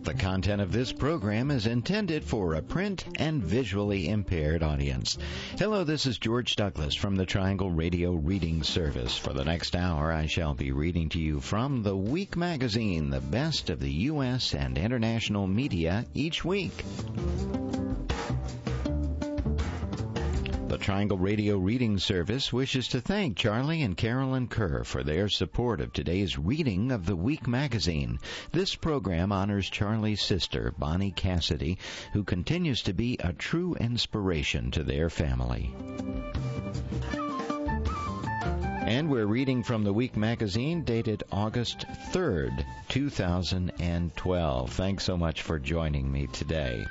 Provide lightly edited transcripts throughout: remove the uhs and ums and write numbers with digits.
The content of this program is intended for a print and visually impaired audience. Hello, this is George Douglas from the Triangle Radio Reading Service. For the next hour, I shall be reading to you from The Week magazine, the best of the U.S. and international media each week. The Triangle Radio Reading Service wishes to thank Charlie and Carolyn Kerr for their support of today's reading of The Week magazine. This program honors Charlie's sister, Bonnie Cassidy, who continues to be a true inspiration to their family. And we're reading from The Week magazine, dated August 3rd, 2012. Thanks so much for joining me today.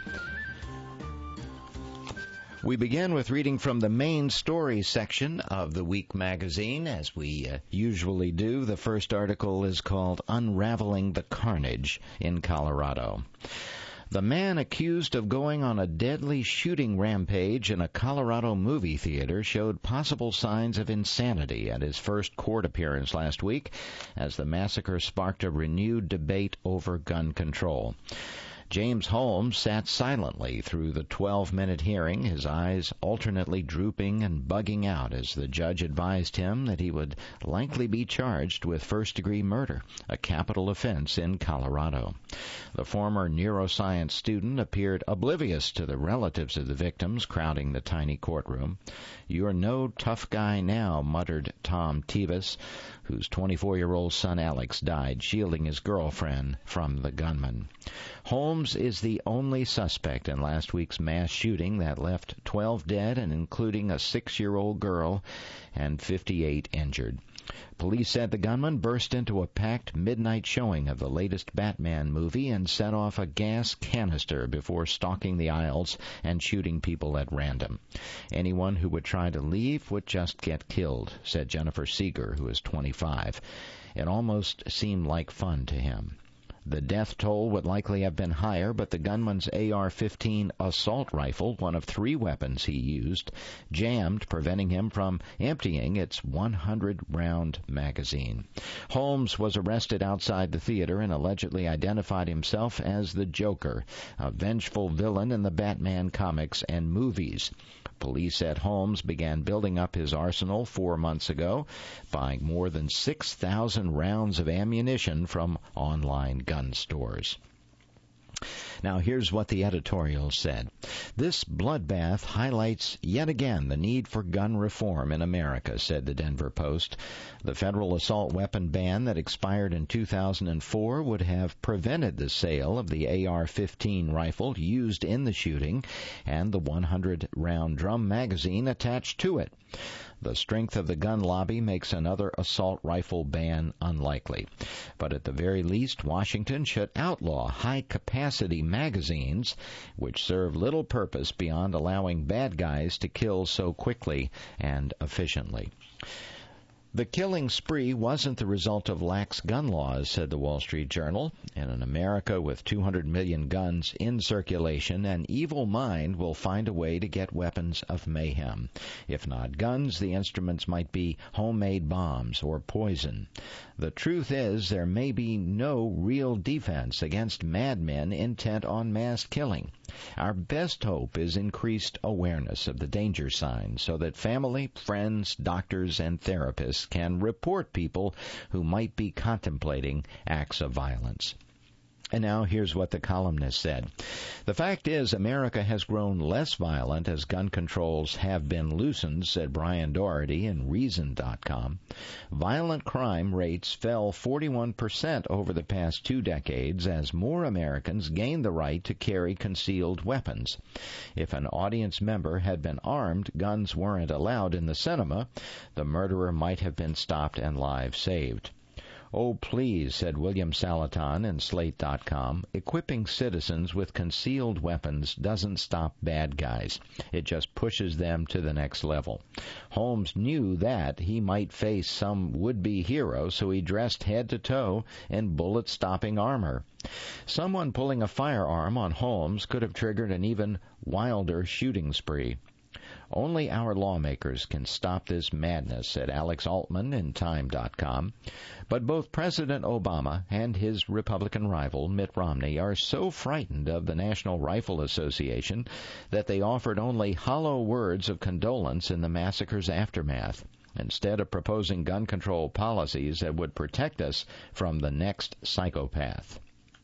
We begin with reading from the main story section of The Week magazine, as we usually do. The first article is called Unraveling the Carnage in Colorado. The man accused of going on a deadly shooting rampage in a Colorado movie theater showed possible signs of insanity at his first court appearance last week, as the massacre sparked a renewed debate over gun control. James Holmes sat silently through the 12-minute hearing, his eyes alternately drooping and bugging out as the judge advised him that he would likely be charged with first-degree murder, a capital offense in Colorado. The former neuroscience student appeared oblivious to the relatives of the victims crowding the tiny courtroom. "You're no tough guy now," muttered Tom Tevis, whose 24-year-old son Alex died shielding his girlfriend from the gunman. Holmes is the only suspect in last week's mass shooting that left 12 dead, and including a 6-year-old girl, and 58 injured. Police said the gunman burst into a packed midnight showing of the latest Batman movie and set off a gas canister before stalking the aisles and shooting people at random. Anyone who would try to leave would just get killed, said Jennifer Seeger, who is 25. It almost seemed like fun to him. The death toll would likely have been higher, but the gunman's AR-15 assault rifle, one of 3 weapons he used, jammed, preventing him from emptying its 100-round magazine. Holmes was arrested outside the theater and allegedly identified himself as the Joker, a vengeful villain in the Batman comics and movies. Police said Holmes began building up his arsenal 4 months ago, buying more than 6,000 rounds of ammunition from online gun stores. Now, here's what the editorial said. "This bloodbath highlights yet again the need for gun reform in America," said the Denver Post. The federal assault weapon ban that expired in 2004 would have prevented the sale of the AR-15 rifle used in the shooting and the 100-round drum magazine attached to it. The strength of the gun lobby makes another assault rifle ban unlikely. But at the very least, Washington should outlaw high-capacity magazines, which serve little purpose beyond allowing bad guys to kill so quickly and efficiently. The killing spree wasn't the result of lax gun laws, said the Wall Street Journal. In an America with 200 million guns in circulation, an evil mind will find a way to get weapons of mayhem. If not guns, the instruments might be homemade bombs or poison. The truth is, there may be no real defense against madmen intent on mass killing. Our best hope is increased awareness of the danger signs so that family, friends, doctors, and therapists can report people who might be contemplating acts of violence. And now here's what the columnist said. "The fact is, America has grown less violent as gun controls have been loosened," said Brian Doherty in Reason.com. "Violent crime rates fell 41% over the past 2 decades as more Americans gained the right to carry concealed weapons. If an audience member had been armed, guns weren't allowed in the cinema. The murderer might have been stopped and lives saved." "Oh, please," said William Salatin in Slate.com, "equipping citizens with concealed weapons doesn't stop bad guys. It just pushes them to the next level." Holmes knew that he might face some would-be hero, so he dressed head to toe in bullet-stopping armor. Someone pulling a firearm on Holmes could have triggered an even wilder shooting spree. Only our lawmakers can stop this madness, said Alex Altman in Time.com. But both President Obama and his Republican rival, Mitt Romney, are so frightened of the National Rifle Association that they offered only hollow words of condolence in the massacre's aftermath, instead of proposing gun control policies that would protect us from the next psychopath.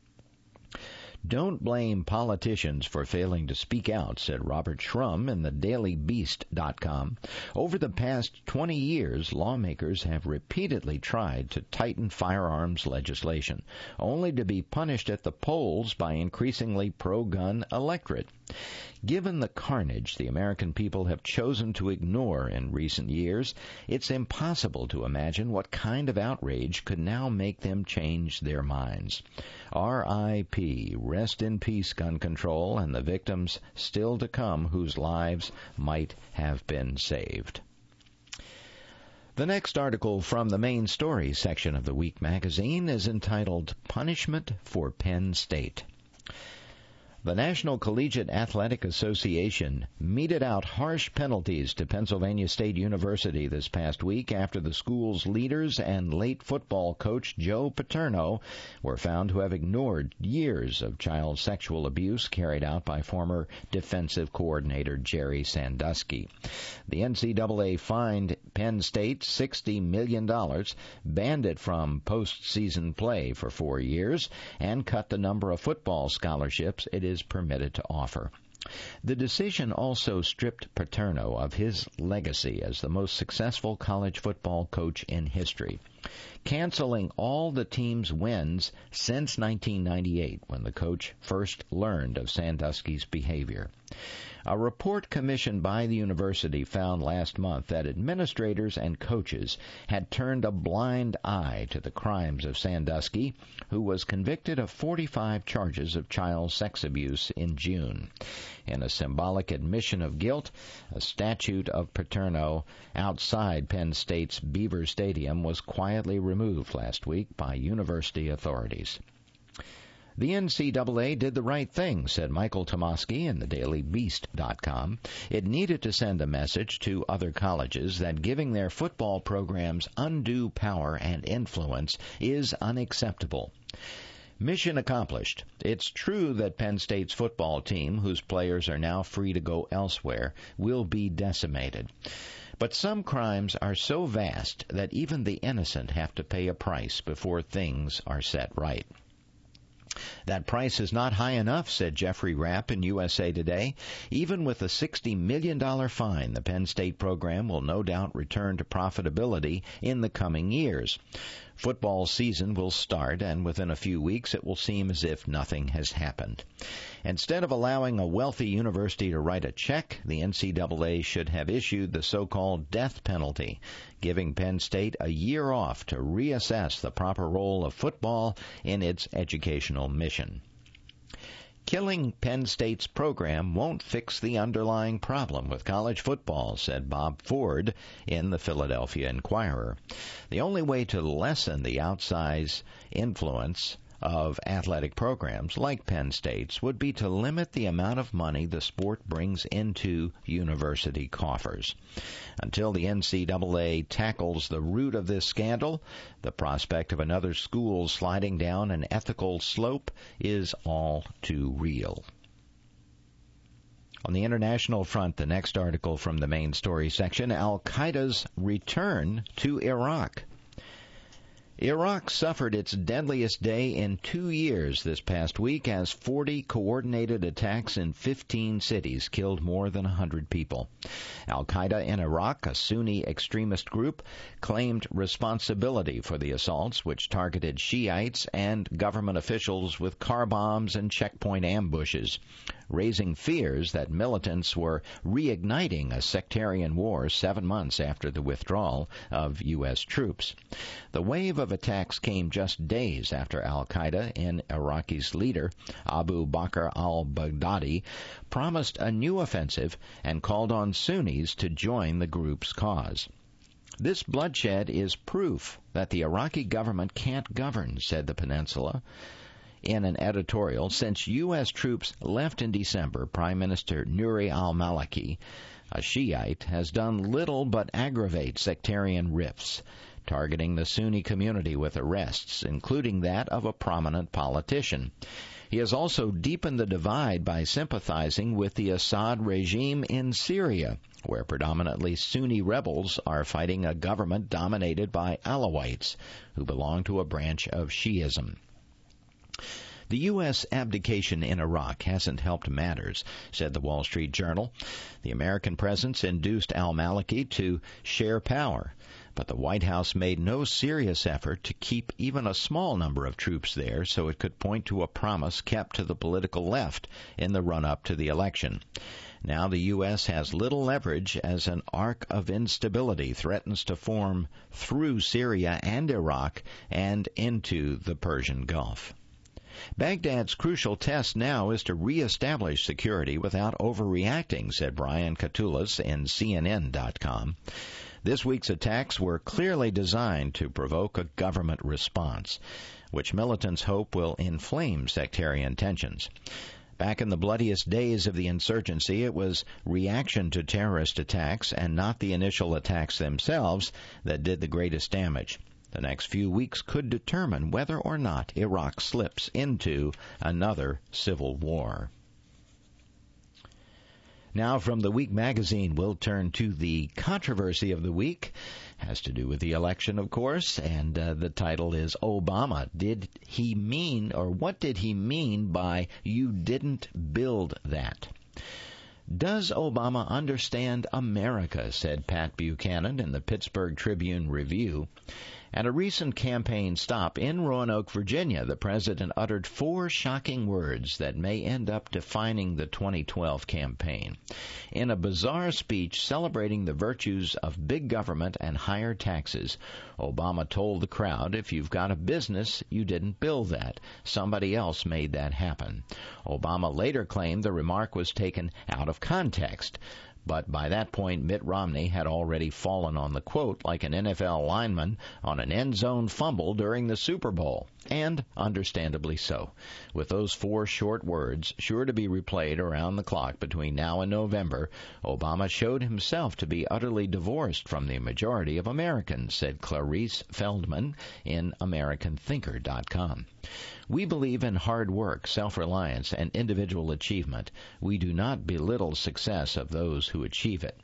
Don't blame politicians for failing to speak out, said Robert Shrum in the DailyBeast.com. Over the past 20 years, lawmakers have repeatedly tried to tighten firearms legislation, only to be punished at the polls by increasingly pro-gun electorate. Given the carnage the American people have chosen to ignore in recent years, it's impossible to imagine what kind of outrage could now make them change their minds. R.I.P. Rest in peace, gun control, and the victims still to come whose lives might have been saved. The next article from the main story section of the Week magazine is entitled Punishment for Penn State. The National Collegiate Athletic Association meted out harsh penalties to Pennsylvania State University this past week after the school's leaders and late football coach Joe Paterno were found to have ignored years of child sexual abuse carried out by former defensive coordinator Jerry Sandusky. The NCAA fined Penn State $60 million, banned it from postseason play for 4 years, and cut the number of football scholarships it is permitted to offer. The decision also stripped Paterno of his legacy as the most successful college football coach in history, canceling all the team's wins since 1998, when the coach first learned of Sandusky's behavior. A report commissioned by the university found last month that administrators and coaches had turned a blind eye to the crimes of Sandusky, who was convicted of 45 charges of child sex abuse in June. In a symbolic admission of guilt, a statue of Paterno outside Penn State's Beaver Stadium was quietly removed last week by university authorities. The NCAA did the right thing, said Michael Tomasky in the DailyBeast.com. It needed to send a message to other colleges that giving their football programs undue power and influence is unacceptable. Mission accomplished. It's true that Penn State's football team, whose players are now free to go elsewhere, will be decimated. But some crimes are so vast that even the innocent have to pay a price before things are set right. That price is not high enough, said Jeffrey Rapp in USA Today. Even with a $60 million fine, the Penn State program will no doubt return to profitability in the coming years. Football season will start, and within a few weeks it will seem as if nothing has happened. Instead of allowing a wealthy university to write a check, the NCAA should have issued the so-called death penalty, giving Penn State a year off to reassess the proper role of football in its educational mission. Killing Penn State's program won't fix the underlying problem with college football, said Bob Ford in the Philadelphia Inquirer. The only way to lessen the outsized influence of athletic programs like Penn State's would be to limit the amount of money the sport brings into university coffers. Until the NCAA tackles the root of this scandal, the prospect of another school sliding down an ethical slope is all too real. On the international front, the next article from the main story section, Al-Qaeda's return to Iraq. Iraq suffered its deadliest day in 2 years this past week as 40 coordinated attacks in 15 cities killed more than 100 people. Al-Qaeda in Iraq, a Sunni extremist group, claimed responsibility for the assaults, which targeted Shiites and government officials with car bombs and checkpoint ambushes, raising fears that militants were reigniting a sectarian war 7 months after the withdrawal of U.S. troops. The wave of attacks came just days after al-Qaeda and Iraqi's leader, Abu Bakr al-Baghdadi, promised a new offensive and called on Sunnis to join the group's cause. This bloodshed is proof that the Iraqi government can't govern, said the Peninsula. in an editorial, since U.S. troops left in December, Prime Minister Nouri al-Maliki, a Shiite, has done little but aggravate sectarian rifts, targeting the Sunni community with arrests, including that of a prominent politician. He has also deepened the divide by sympathizing with the Assad regime in Syria, where predominantly Sunni rebels are fighting a government dominated by Alawites, who belong to a branch of Shiism. The U.S. abdication in Iraq hasn't helped matters, said the Wall Street Journal. The American presence induced al-Maliki to share power, but the White House made no serious effort to keep even a small number of troops there so it could point to a promise kept to the political left in the run-up to the election. Now the U.S. has little leverage as an arc of instability threatens to form through Syria and Iraq and into the Persian Gulf. Baghdad's crucial test now is to reestablish security without overreacting, said Brian Katulis in CNN.com. This week's attacks were clearly designed to provoke a government response, which militants hope will inflame sectarian tensions. Back in the bloodiest days of the insurgency, it was reaction to terrorist attacks and not the initial attacks themselves that did the greatest damage. The next few weeks could determine whether or not Iraq slips into another civil war. Now from the Week magazine, we'll turn to the controversy of the week. Has to do with the election, of course, and the title is Obama. Did he mean, or what did he mean by "you didn't build that"? Does Obama understand America, said Pat Buchanan in the Pittsburgh Tribune Review. At a recent campaign stop in Roanoke, Virginia, the president uttered 4 shocking words that may end up defining the 2012 campaign. In a bizarre speech celebrating the virtues of big government and higher taxes, Obama told the crowd, if you've got a business, you didn't build that. Somebody else made that happen. Obama later claimed the remark was taken out of context. But by that point, Mitt Romney had already fallen on the quote like an NFL lineman on an end zone fumble during the Super Bowl, and understandably so. With those 4 short words, sure to be replayed around the clock between now and November, Obama showed himself to be utterly divorced from the majority of Americans, said Clarice Feldman in AmericanThinker.com. We believe in hard work, self-reliance, and individual achievement. We do not belittle success of those who achieve it.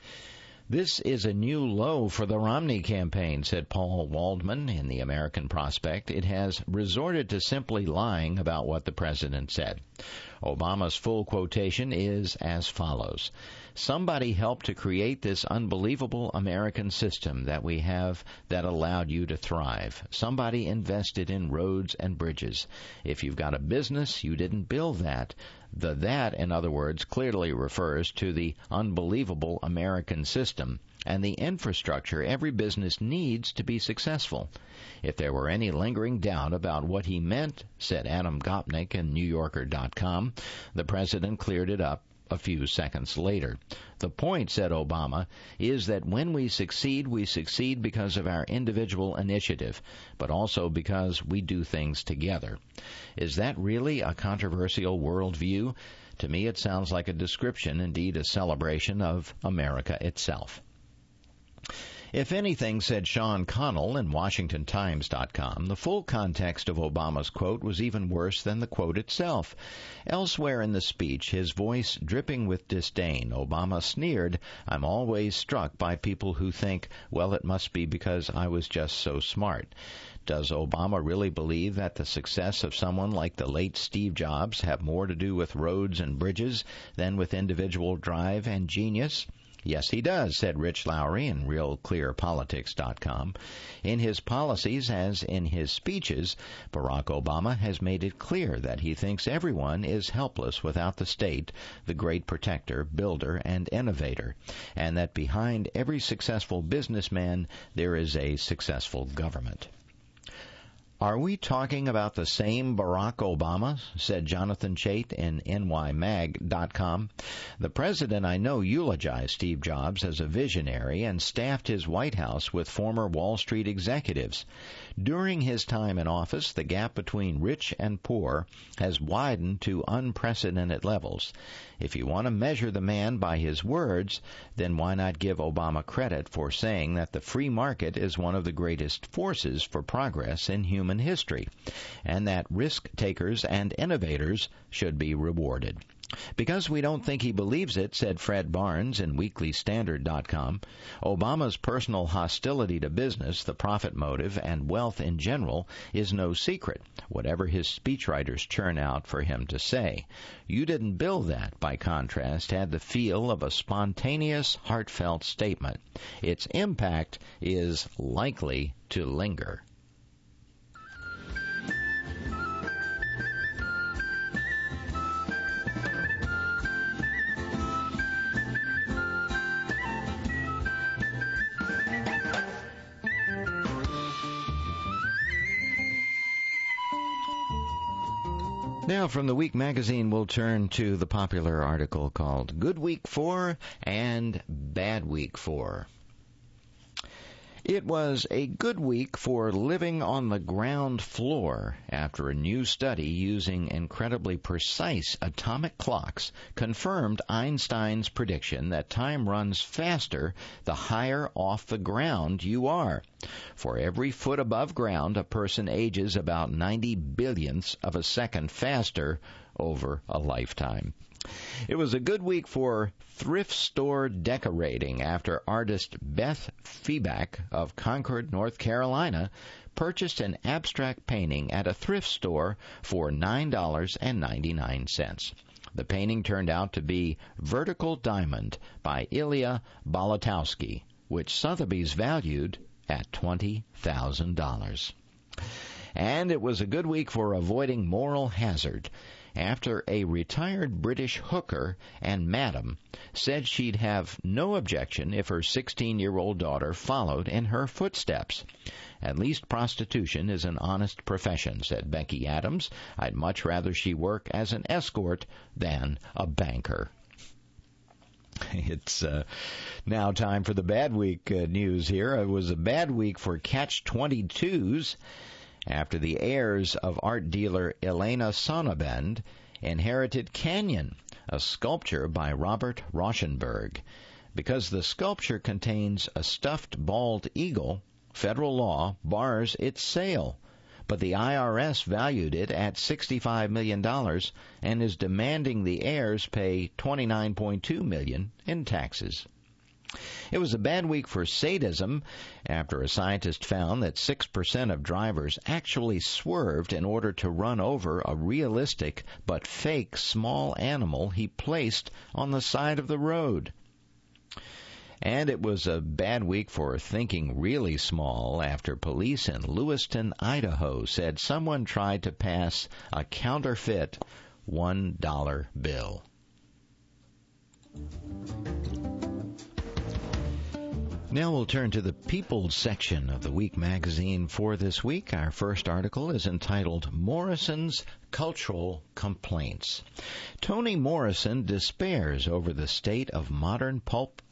This is a new low for the Romney campaign, said Paul Waldman in the American Prospect. It has resorted to simply lying about what the president said. Obama's full quotation is as follows. Somebody helped to create this unbelievable American system that we have that allowed you to thrive. Somebody invested in roads and bridges. If you've got a business, you didn't build that. The that, in other words, clearly refers to the unbelievable American system and the infrastructure every business needs to be successful. If there were any lingering doubt about what he meant, said Adam Gopnik in NewYorker.com, the president cleared it up a few seconds later. The point, said Obama, is that when we succeed because of our individual initiative, but also because we do things together. Is that really a controversial worldview? To me, it sounds like a description, indeed a celebration of America itself. If anything, said Sean Connell in WashingtonTimes.com, the full context of Obama's quote was even worse than the quote itself. Elsewhere in the speech, his voice dripping with disdain, Obama sneered, I'm always struck by people who think, well, it must be because I was just so smart. Does Obama really believe that the success of someone like the late Steve Jobs have more to do with roads and bridges than with individual drive and genius? Yes, he does, said Rich Lowry in RealClearPolitics.com. In his policies, as in his speeches, Barack Obama has made it clear that he thinks everyone is helpless without the state, the great protector, builder, and innovator, and that behind every successful businessman there is a successful government. Are we talking about the same Barack Obama? Said Jonathan Chait in nymag.com. The president I know eulogized Steve Jobs as a visionary and staffed his White House with former Wall Street executives. During his time in office, the gap between rich and poor has widened to unprecedented levels. If you want to measure the man by his words, then why not give Obama credit for saying that the free market is one of the greatest forces for progress in human history, and that risk-takers and innovators should be rewarded. Because we don't think he believes it, said Fred Barnes in weeklystandard.com, Obama's personal hostility to business, the profit motive, and wealth in general is no secret, whatever his speechwriters churn out for him to say. You didn't build that, by contrast, had the feel of a spontaneous, heartfelt statement. Its impact is likely to linger. Now, from the Week magazine, we'll turn to the popular article called Good Week 4 and Bad Week 4. It was a good week for living on the ground floor after a new study using incredibly precise atomic clocks confirmed Einstein's prediction that time runs faster the higher off the ground you are. For every foot above ground, a person ages about 90 billionths of a second faster over a lifetime. It was a good week for thrift store decorating after artist Beth Feback of Concord, North Carolina, purchased an abstract painting at a thrift store for $9.99. The painting turned out to be Vertical Diamond by Ilya Bolotowski, which Sotheby's valued at $20,000. And it was a good week for avoiding moral hazard after a retired British hooker and madam said she'd have no objection if her 16-year-old daughter followed in her footsteps. At least prostitution is an honest profession, said Becky Adams. I'd much rather she work as an escort than a banker. It's now time for the bad week news here. It was a bad week for Catch-22s after the heirs of art dealer Elena Sonnabend inherited Canyon, a sculpture by Robert Rauschenberg. Because the sculpture contains a stuffed bald eagle, federal law bars its sale. But the IRS valued it at $65 million and is demanding the heirs pay $29.2 million in taxes. It was a bad week for sadism after a scientist found that 6% of drivers actually swerved in order to run over a realistic but fake small animal he placed on the side of the road. And it was a bad week for thinking really small after police in Lewiston, Idaho said someone tried to pass a counterfeit $1 bill. Now we'll turn to the People's section of the Week magazine for this week. Our first article is entitled Morrison's Cultural Complaints. Toni Morrison despairs over the state of modern pop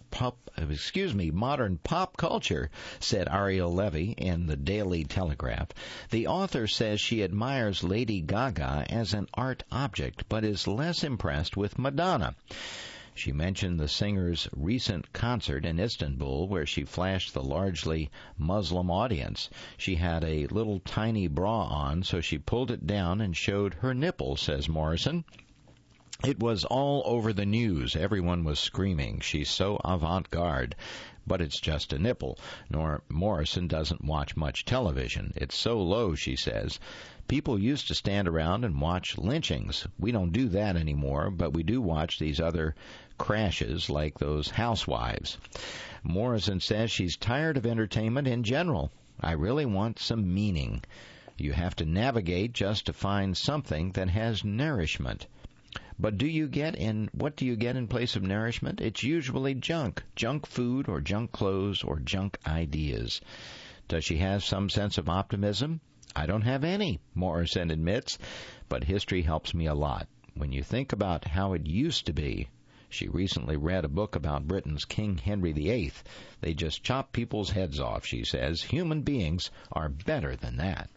culture, said Ariel Levy in the Daily Telegraph. The author says she admires Lady Gaga as an art object, but is less impressed with Madonna. She mentioned the singer's recent concert in Istanbul where she flashed the largely Muslim audience. She had a little tiny bra on, so she pulled it down and showed her nipples, says Morrison. It was all over the news. Everyone was screaming, she's so avant-garde. But it's just a nipple. Morrison doesn't watch much television. It's so low, she says. People used to stand around and watch lynchings. We don't do that anymore, but we do watch these other crashes like those housewives. Morrison says she's tired of entertainment in general. I really want some meaning. You have to navigate just to find something that has nourishment. But what do you get in place of nourishment? It's usually junk food or junk clothes or junk ideas. Does she have some sense of optimism? I don't have any, Morrison admits, but history helps me a lot. When you think about how it used to be. She recently read a book about Britain's King Henry VIII. They just chop people's heads off, she says. Human beings are better than that.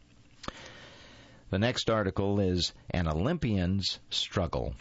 The next article is An Olympian's Struggle.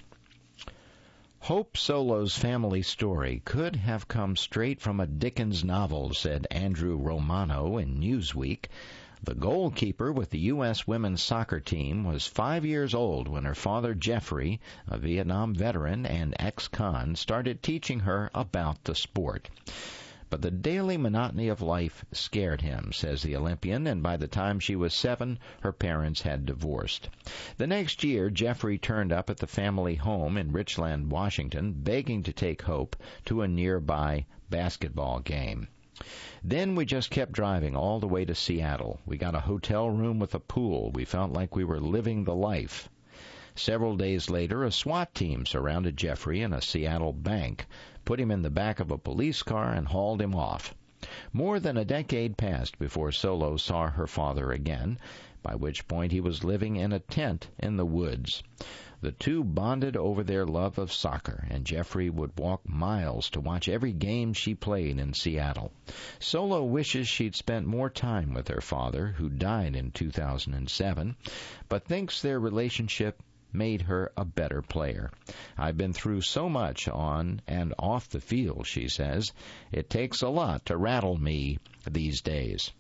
Hope Solo's family story could have come straight from a Dickens novel, said Andrew Romano in Newsweek. The goalkeeper with the U.S. women's soccer team was 5 years old when her father, Jeffrey, a Vietnam veteran and ex-con, started teaching her about the sport. But the daily monotony of life scared him, says the Olympian, and by the time she was 7, her parents had divorced. The next year, Jeffrey turned up at the family home in Richland, Washington, begging to take Hope to a nearby basketball game. Then we just kept driving all the way to Seattle. We got a hotel room with a pool. We felt like we were living the life. Several days later, a SWAT team surrounded Jeffrey in a Seattle bank, put him in the back of a police car, and hauled him off. More than a decade passed before Solo saw her father again, by which point he was living in a tent in the woods. The two bonded over their love of soccer, and Jeffrey would walk miles to watch every game she played in Seattle. Solo wishes she'd spent more time with her father, who died in 2007, but thinks their relationship made her a better player. I've been through so much on and off the field, she says. It takes a lot to rattle me these days.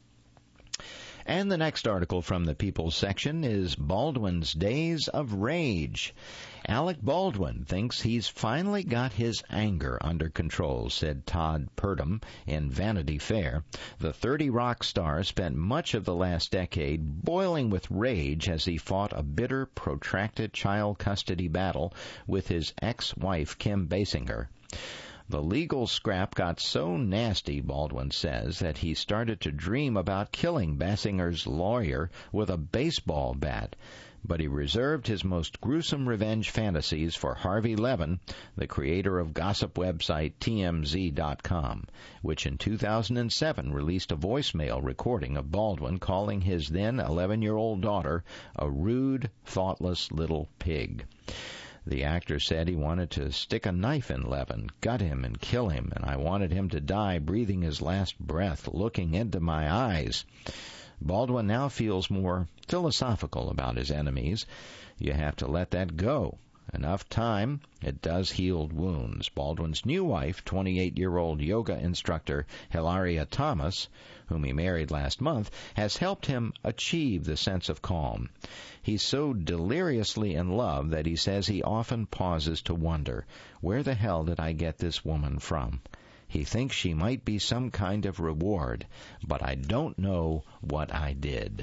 And the next article from the People section is Baldwin's Days of Rage. Alec Baldwin thinks he's finally got his anger under control, said Todd Purdom in Vanity Fair. The 30 Rock star spent much of the last decade boiling with rage as he fought a bitter, protracted child custody battle with his ex-wife, Kim Basinger. The legal scrap got so nasty, Baldwin says, that he started to dream about killing Basinger's lawyer with a baseball bat. But he reserved his most gruesome revenge fantasies for Harvey Levin, the creator of gossip website TMZ.com, which in 2007 released a voicemail recording of Baldwin calling his then 11-year-old daughter a rude, thoughtless little pig. The actor said he wanted to stick a knife in Levin, gut him, and kill him, and I wanted him to die breathing his last breath, looking into my eyes. Baldwin now feels more philosophical about his enemies. You have to let that go. Enough time, it does heal wounds. Baldwin's new wife, 28-year-old yoga instructor Hilaria Thomas, whom he married last month, has helped him achieve the sense of calm. He's so deliriously in love that he says he often pauses to wonder, where the hell did I get this woman from? He thinks she might be some kind of reward, but I don't know what I did.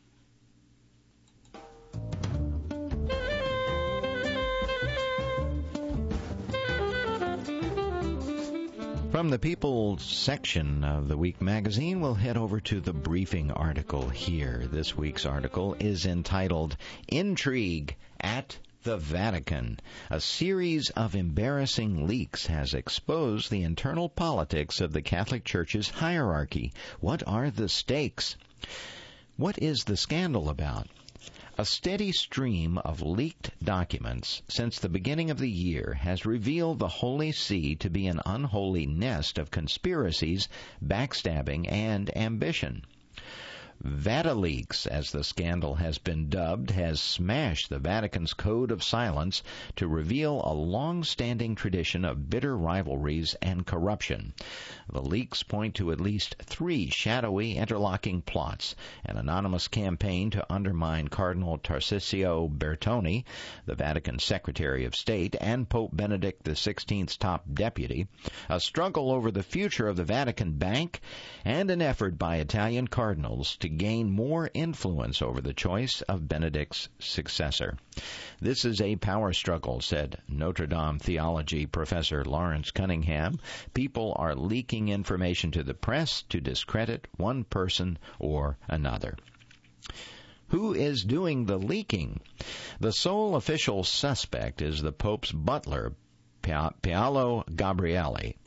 From the People section of the Week magazine, we'll head over to the briefing article here. This week's article is entitled, Intrigue at the Vatican. A series of embarrassing leaks has exposed the internal politics of the Catholic Church's hierarchy. What are the stakes? What is the scandal about? A steady stream of leaked documents since the beginning of the year has revealed the Holy See to be an unholy nest of conspiracies, backstabbing, and ambition. VatiLeaks, as the scandal has been dubbed, has smashed the Vatican's code of silence to reveal a long-standing tradition of bitter rivalries and corruption. The leaks point to at least 3 shadowy interlocking plots: an anonymous campaign to undermine Cardinal Tarcisio Bertone, the Vatican Secretary of State, and Pope Benedict XVI's top deputy, a struggle over the future of the Vatican Bank, and an effort by Italian cardinals to gain more influence over the choice of Benedict's successor. This is a power struggle, said Notre Dame theology professor Lawrence Cunningham. People are leaking information to the press to discredit one person or another. Who is doing the leaking? The sole official suspect is the Pope's butler, Paolo Gabriele.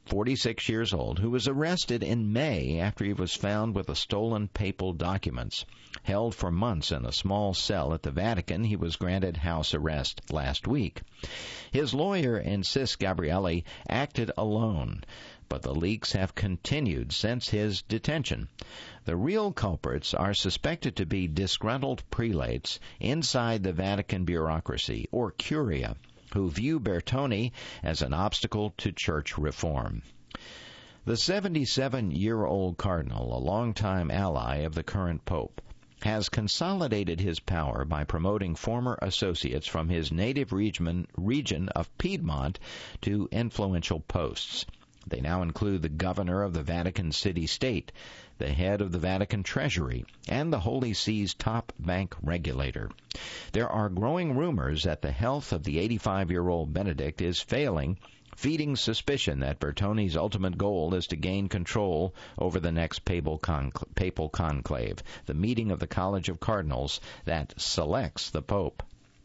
46 years old, who was arrested in May after he was found with the stolen papal documents. Held for months in a small cell at the Vatican, he was granted house arrest last week. His lawyer insists Gabrielli acted alone, but the leaks have continued since his detention. The real culprits are suspected to be disgruntled prelates inside the Vatican bureaucracy, or Curia, who view Bertone as an obstacle to church reform. The 77-year-old cardinal, a longtime ally of the current pope, has consolidated his power by promoting former associates from his native region of Piedmont to influential posts. They now include the governor of the Vatican City State, the head of the Vatican Treasury, and the Holy See's top bank regulator. There are growing rumors that the health of the 85-year-old Benedict is failing, feeding suspicion that Bertone's ultimate goal is to gain control over the next papal conclave, the meeting of the College of Cardinals that selects the Pope.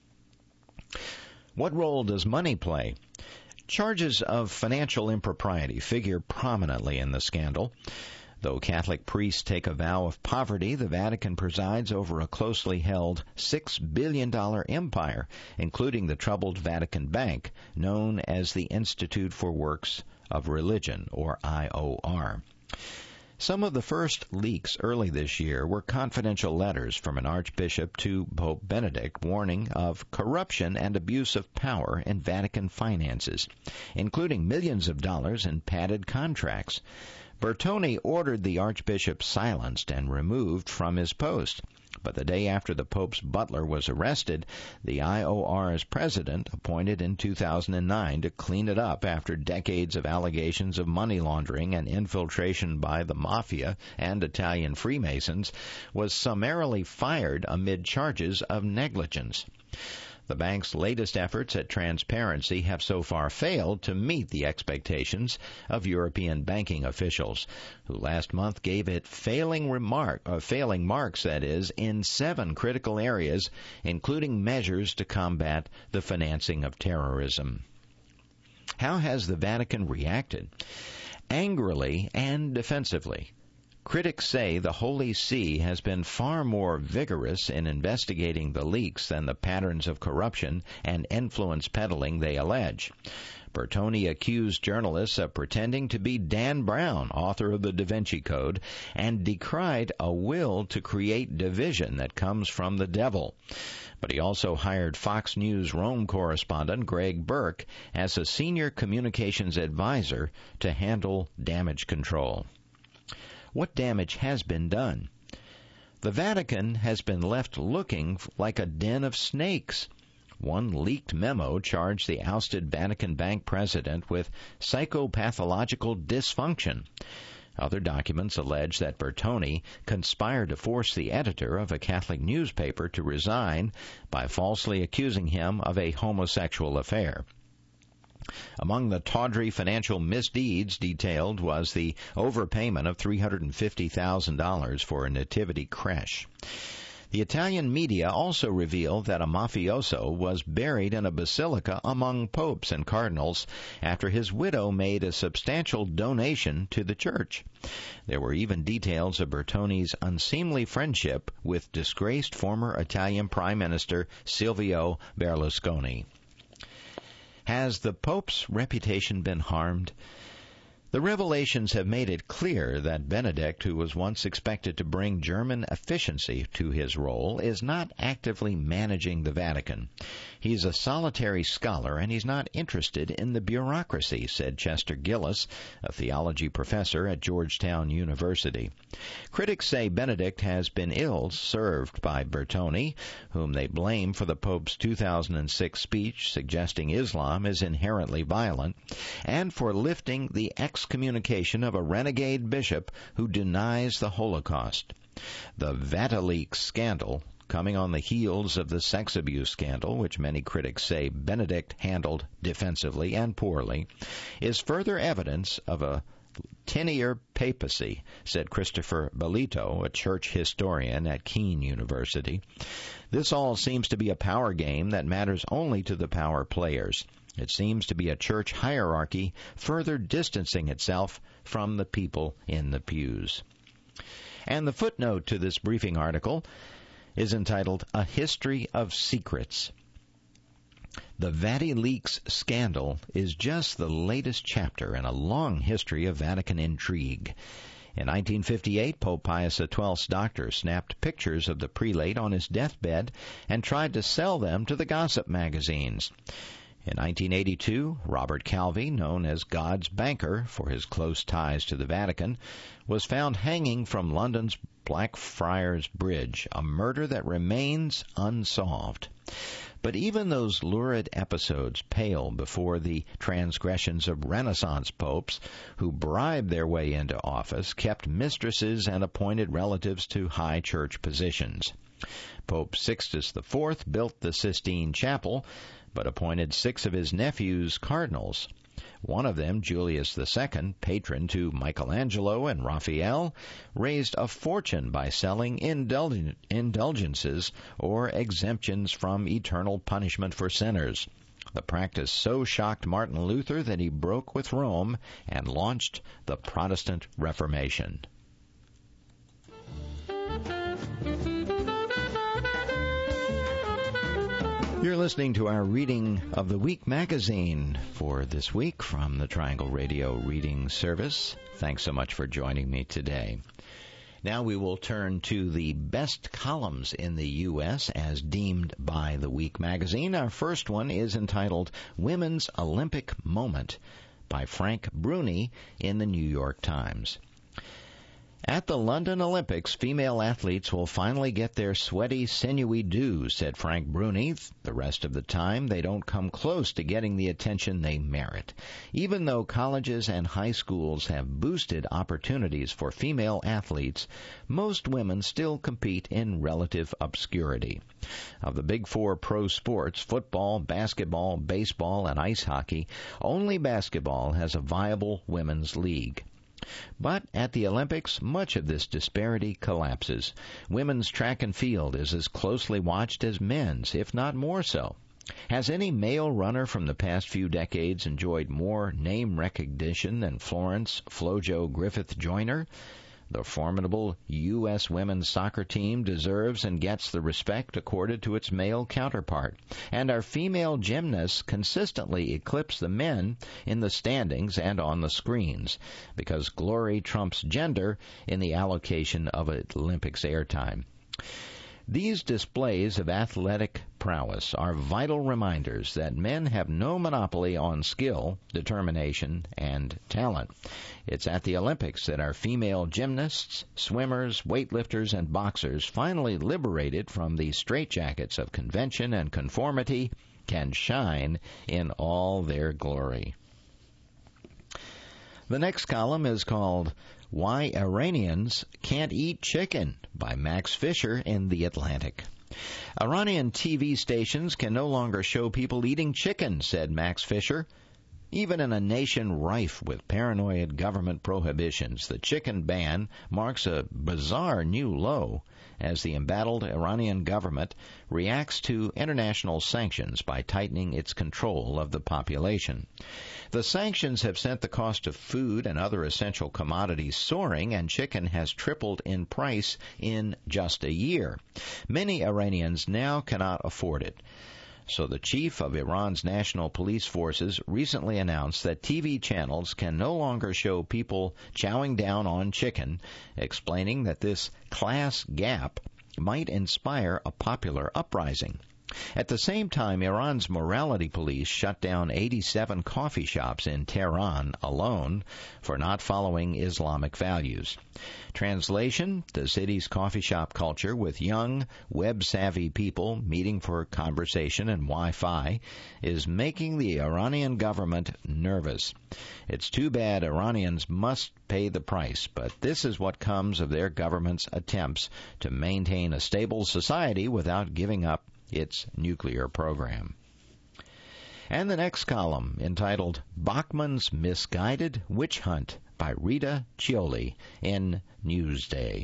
What role does money play? Charges of financial impropriety figure prominently in the scandal. Though Catholic priests take a vow of poverty, the Vatican presides over a closely held $6 billion empire, including the troubled Vatican Bank, known as the Institute for Works of Religion, or IOR. Some of the first leaks early this year were confidential letters from an archbishop to Pope Benedict warning of corruption and abuse of power in Vatican finances, including millions of dollars in padded contracts. Bertone ordered the archbishop silenced and removed from his post. But the day after the Pope's butler was arrested, the IOR's president, appointed in 2009 to clean it up after decades of allegations of money laundering and infiltration by the mafia and Italian Freemasons, was summarily fired amid charges of negligence. The bank's latest efforts at transparency have so far failed to meet the expectations of European banking officials, who last month gave it failing marks, in 7 critical areas, including measures to combat the financing of terrorism. How has the Vatican reacted? Angrily and defensively. Critics say the Holy See has been far more vigorous in investigating the leaks than the patterns of corruption and influence peddling they allege. Bertone accused journalists of pretending to be Dan Brown, author of the Da Vinci Code, and decried a will to create division that comes from the devil. But he also hired Fox News Rome correspondent Greg Burke as a senior communications advisor to handle damage control. What damage has been done? The Vatican has been left looking like a den of snakes. One leaked memo charged the ousted Vatican Bank president with psychopathological dysfunction. Other documents allege that Bertone conspired to force the editor of a Catholic newspaper to resign by falsely accusing him of a homosexual affair. Among the tawdry financial misdeeds detailed was the overpayment of $350,000 for a nativity creche. The Italian media also revealed that a mafioso was buried in a basilica among popes and cardinals after his widow made a substantial donation to the church. There were even details of Bertone's unseemly friendship with disgraced former Italian Prime Minister Silvio Berlusconi. Has the Pope's reputation been harmed? The revelations have made it clear that Benedict, who was once expected to bring German efficiency to his role, is not actively managing the Vatican. He's a solitary scholar, and he's not interested in the bureaucracy, said Chester Gillis, a theology professor at Georgetown University. Critics say Benedict has been ill-served by Bertone, whom they blame for the Pope's 2006 speech suggesting Islam is inherently violent, and for lifting the excommunication of a renegade bishop who denies the Holocaust. The Vatileaks scandal, coming on the heels of the sex abuse scandal, which many critics say Benedict handled defensively and poorly, is further evidence of a 10-year papacy, said Christopher Belito, a church historian at Keene University. This all seems to be a power game that matters only to the power players. It seems to be a church hierarchy further distancing itself from the people in the pews. And the footnote to this briefing article is entitled, A History of Secrets. The VatiLeaks scandal is just the latest chapter in a long history of Vatican intrigue. In 1958, Pope Pius XII's doctor snapped pictures of the prelate on his deathbed and tried to sell them to the gossip magazines. In 1982, Robert Calvi, known as God's banker for his close ties to the Vatican, was found hanging from London's Blackfriars Bridge, a murder that remains unsolved. But even those lurid episodes pale before the transgressions of Renaissance popes who bribed their way into office, kept mistresses, and appointed relatives to high church positions. Pope Sixtus IV built the Sistine Chapel, but appointed 6 of his nephews cardinals. One of them, Julius II, patron to Michelangelo and Raphael, raised a fortune by selling indulgences or exemptions from eternal punishment for sinners. The practice so shocked Martin Luther that he broke with Rome and launched the Protestant Reformation. You're listening to our Reading of the Week magazine for this week from the Triangle Radio Reading Service. Thanks so much for joining me today. Now we will turn to the best columns in the U.S. as deemed by the Week magazine. Our first one is entitled Women's Olympic Moment by Frank Bruni in the New York Times. At the London Olympics, female athletes will finally get their sweaty, sinewy due, said Frank Bruni. The rest of the time, they don't come close to getting the attention they merit. Even though colleges and high schools have boosted opportunities for female athletes, most women still compete in relative obscurity. Of the big 4 pro sports, football, basketball, baseball, and ice hockey, only basketball has a viable women's league. But at the Olympics, much of this disparity collapses. Women's track and field is as closely watched as men's, if not more so. Has any male runner from the past few decades enjoyed more name recognition than Florence Flojo Griffith Joyner? The formidable U.S. women's soccer team deserves and gets the respect accorded to its male counterpart. And our female gymnasts consistently eclipse the men in the standings and on the screens, because glory trumps gender in the allocation of Olympics airtime. These displays of athletic prowess are vital reminders that men have no monopoly on skill, determination, and talent. It's at the Olympics that our female gymnasts, swimmers, weightlifters, and boxers, finally liberated from the straitjackets of convention and conformity, can shine in all their glory. The next column is called Why Iranians Can't Eat Chicken by Max Fisher in The Atlantic. Iranian TV stations can no longer show people eating chicken, said Max Fisher. Even in a nation rife with paranoid government prohibitions, the chicken ban marks a bizarre new low as the embattled Iranian government reacts to international sanctions by tightening its control of the population. The sanctions have sent the cost of food and other essential commodities soaring, and chicken has tripled in price in just a year. Many Iranians now cannot afford it. So the chief of Iran's national police forces recently announced that TV channels can no longer show people chowing down on chicken, explaining that this class gap might inspire a popular uprising. At the same time, Iran's morality police shut down 87 coffee shops in Tehran alone for not following Islamic values. Translation: the city's coffee shop culture, with young, web-savvy people meeting for conversation and Wi-Fi, is making the Iranian government nervous. It's too bad Iranians must pay the price, but this is what comes of their government's attempts to maintain a stable society without giving up its nuclear program. And the next column, entitled Bachmann's Misguided Witch Hunt by Rita Chioli in Newsday.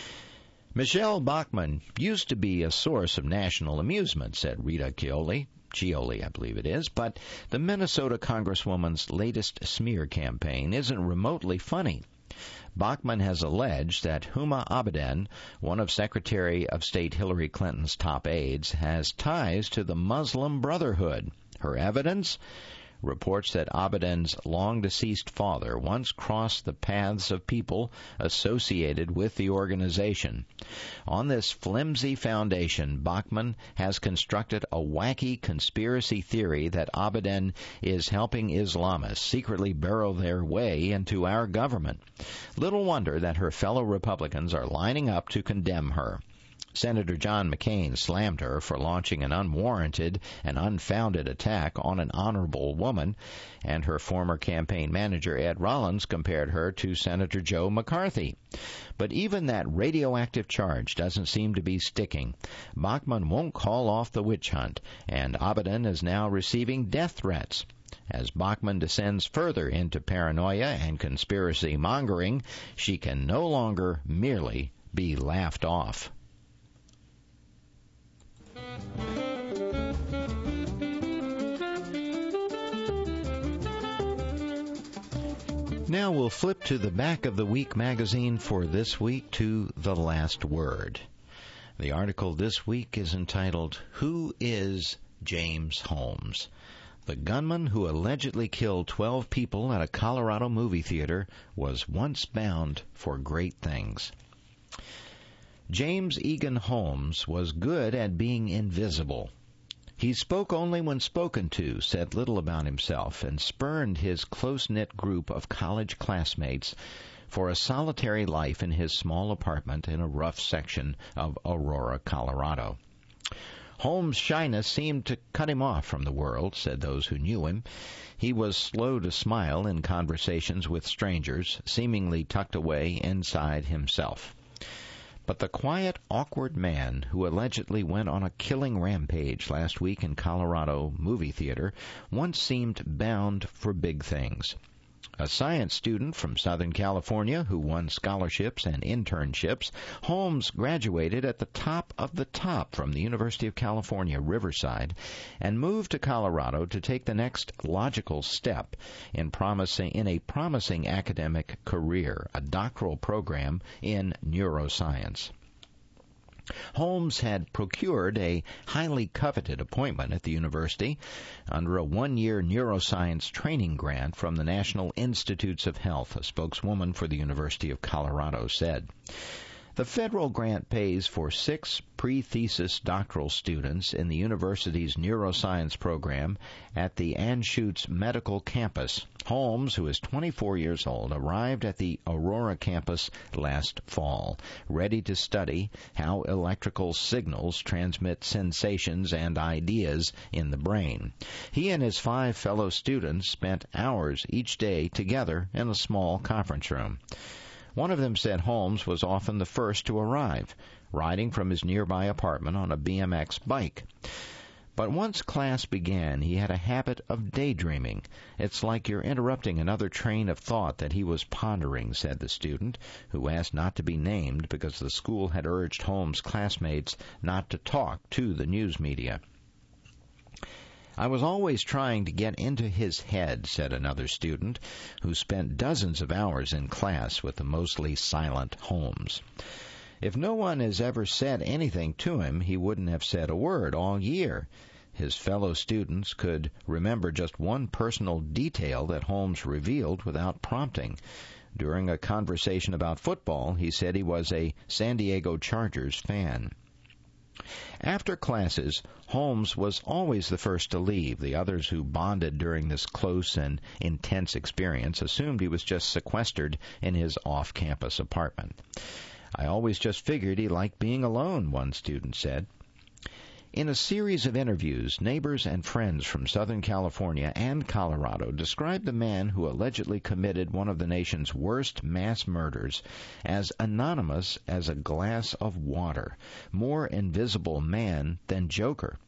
Michelle Bachmann used to be a source of national amusement, said Rita Chioli. Scioli, I believe it is, but the Minnesota Congresswoman's latest smear campaign isn't remotely funny. Bachmann has alleged that Huma Abedin, one of Secretary of State Hillary Clinton's top aides, has ties to the Muslim Brotherhood. Her evidence? Reports that Abedin's long-deceased father once crossed the paths of people associated with the organization. On this flimsy foundation, Bachmann has constructed a wacky conspiracy theory that Abedin is helping Islamists secretly burrow their way into our government. Little wonder that her fellow Republicans are lining up to condemn her. Senator John McCain slammed her for launching an unwarranted and unfounded attack on an honorable woman, and her former campaign manager Ed Rollins compared her to Senator Joe McCarthy. But even that radioactive charge doesn't seem to be sticking. Bachmann won't call off the witch hunt, and Abedin is now receiving death threats. As Bachmann descends further into paranoia and conspiracy mongering, she can no longer merely be laughed off. Now we'll flip to the back of the Week magazine for this week to The Last Word. The article this week is entitled, Who is James Holmes? The gunman who allegedly killed 12 people at a Colorado movie theater was once bound for great things. James Egan Holmes was good at being invisible. He spoke only when spoken to, said little about himself, and spurned his close-knit group of college classmates for a solitary life in his small apartment in a rough section of Aurora, Colorado. Holmes' shyness seemed to cut him off from the world, said those who knew him. He was slow to smile in conversations with strangers, seemingly tucked away inside himself. But the quiet, awkward man who allegedly went on a killing rampage last week in Colorado movie theater once seemed bound for big things. A science student from Southern California who won scholarships and internships, Holmes graduated at the top of the top from the University of California, Riverside, and moved to Colorado to take the next logical step in a promising academic career, a doctoral program in neuroscience. Holmes had procured a highly coveted appointment at the university under a one-year neuroscience training grant from the National Institutes of Health, a spokeswoman for the University of Colorado said. The federal grant pays for 6 pre-thesis doctoral students in the university's neuroscience program at the Anschutz Medical Campus. Holmes, who is 24 years old, arrived at the Aurora campus last fall, ready to study how electrical signals transmit sensations and ideas in the brain. He and his 5 fellow students spent hours each day together in a small conference room. One of them said Holmes was often the first to arrive, riding from his nearby apartment on a BMX bike. But once class began, he had a habit of daydreaming. It's like you're interrupting another train of thought that he was pondering, said the student, who asked not to be named because the school had urged Holmes' classmates not to talk to the news media. I was always trying to get into his head, said another student, who spent dozens of hours in class with the mostly silent Holmes. If no one has ever said anything to him, he wouldn't have said a word all year. His fellow students could remember just one personal detail that Holmes revealed without prompting. During a conversation about football, he said he was a San Diego Chargers fan. After classes, Holmes was always the first to leave. The others who bonded during this close and intense experience assumed he was just sequestered in his off-campus apartment. I always just figured he liked being alone, one student said. In a series of interviews, neighbors and friends from Southern California and Colorado described the man who allegedly committed one of the nation's worst mass murders as anonymous as a glass of water, more invisible man than Joker.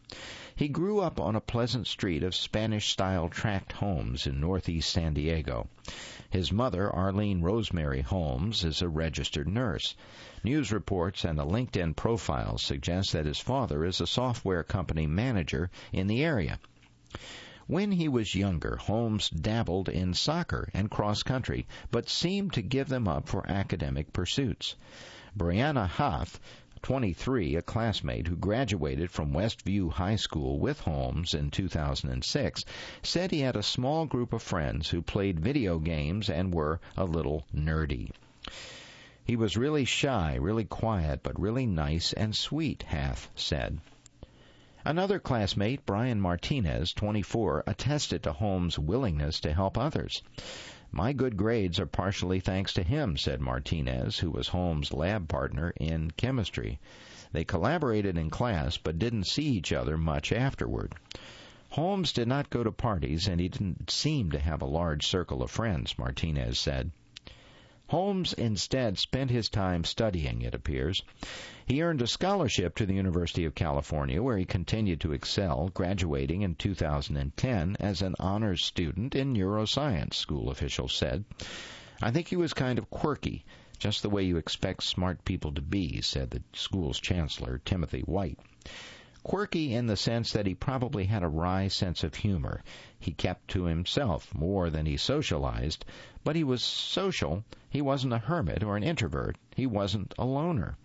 He grew up on a pleasant street of Spanish-style tract homes in northeast San Diego. His mother, Arlene Rosemary Holmes, is a registered nurse. News reports and a LinkedIn profile suggest that his father is a software company manager in the area. When he was younger, Holmes dabbled in soccer and cross-country, but seemed to give them up for academic pursuits. Brianna Huff, 23, a classmate who graduated from Westview High School with Holmes in 2006, said he had a small group of friends who played video games and were a little nerdy. He was really shy, really quiet, but really nice and sweet, Huff said. Another classmate, Brian Martinez, 24, attested to Holmes' willingness to help others. My good grades are partially thanks to him, said Martinez, who was Holmes' lab partner in chemistry. They collaborated in class but didn't see each other much afterward. Holmes did not go to parties, and he didn't seem to have a large circle of friends, Martinez said. Holmes instead spent his time studying, it appears. He earned a scholarship to the University of California, where he continued to excel, graduating in 2010 as an honors student in neuroscience, school officials said. I think he was kind of quirky, just the way you expect smart people to be, said the school's chancellor, Timothy White. Quirky in the sense that he probably had a wry sense of humor. He kept to himself more than he socialized, but he was social. He wasn't a hermit or an introvert. He wasn't a loner.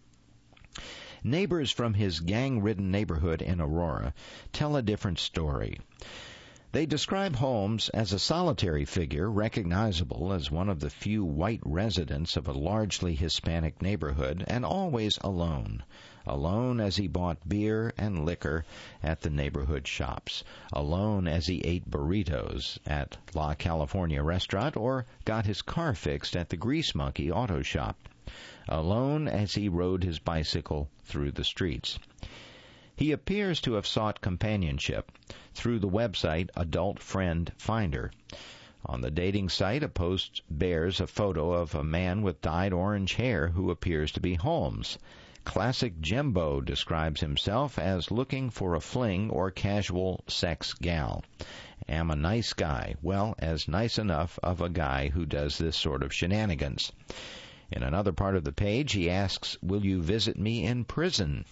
Neighbors from his gang-ridden neighborhood in Aurora tell a different story. They describe Holmes as a solitary figure, recognizable as one of the few white residents of a largely Hispanic neighborhood, and always alone. Alone as he bought beer and liquor at the neighborhood shops. Alone as he ate burritos at La California restaurant or got his car fixed at the Grease Monkey auto shop. Alone as he rode his bicycle through the streets. He appears to have sought companionship through the website Adult Friend Finder. On the dating site, a post bears a photo of a man with dyed orange hair who appears to be Holmes. Classic Jimbo describes himself as looking for a fling or casual sex gal. Am a nice guy. Well, as nice enough of a guy who does this sort of shenanigans. In another part of the page, he asks, "Will you visit me in prison?"